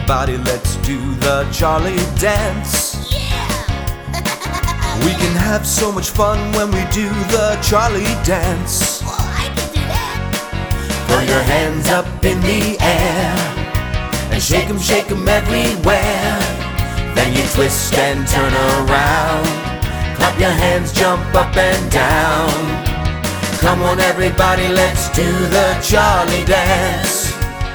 everybody, let's do the Charlie dance. Yeah! We can have so much fun when we do the Charlie dance. Oh, I can do that! Throw your hands up in the air and shake 'em everywhere. Then you twist and turn around. Clap your hands, jump up and down. Come on everybody, let's do the Charlie dance.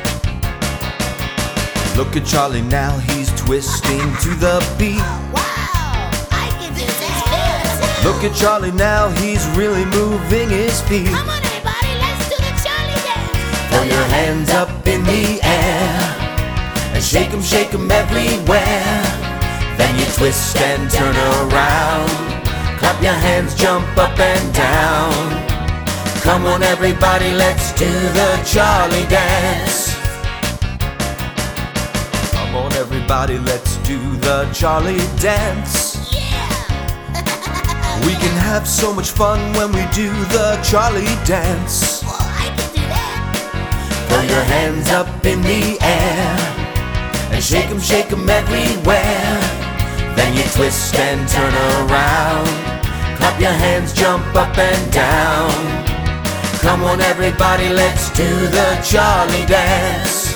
Look at Charlie now, he's twisting to the beat. Wow! I can do this! Look at Charlie now, he's really moving his feet. Come on everybody, let's do the Charlie dance! Throw your hands up in the air and shake 'em everywhere. Then you twist and turn around. Clap your hands, jump up and down. Come on everybody, let's do the Charlie dance. Come on everybody, let's do the Charlie dance. Yeah! We can have so much fun when we do the Charlie dance. Oh, I can do that! Throw your hands up in the air and shake 'em everywhere. Then you twist and turn around. Clap your hands, jump up and down. Come on everybody, let's do the Charlie dance.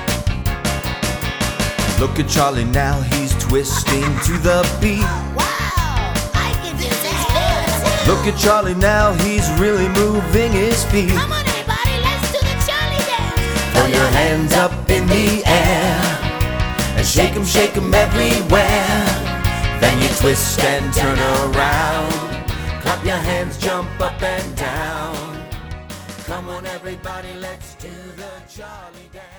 Look at Charlie now, he's twisting to the beat. Wow! I can do this! Look at Charlie now, he's really moving his feet. Come on everybody, let's do the Charlie dance! Throw your hands up in the air and shake 'em everywhere. Then you twist and turn around. Clap your hands, jump up and down. Come on everybody, let's do the Charlie dance.